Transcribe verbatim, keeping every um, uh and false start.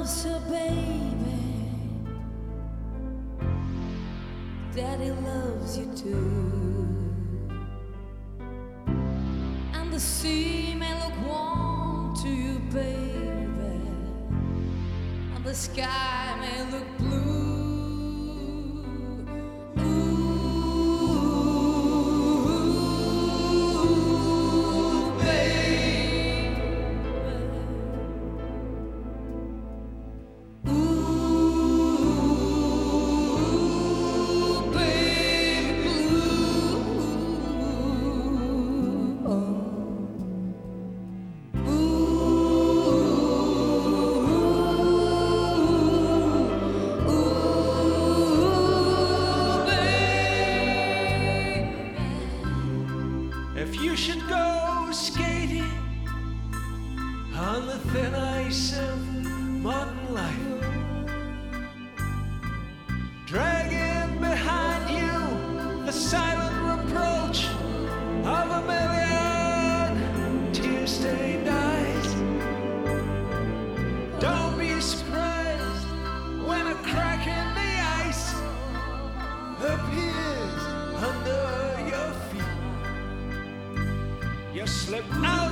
closer, baby. Daddy loves you too. And the sea may look warm to you, baby. And the sky may look blue. If you should go skating on the thin ice of modern life, dragging behind you the silent reproach of a million tear-stained eyes, don't be surprised when a crack in the ice appears under your feet. You slip out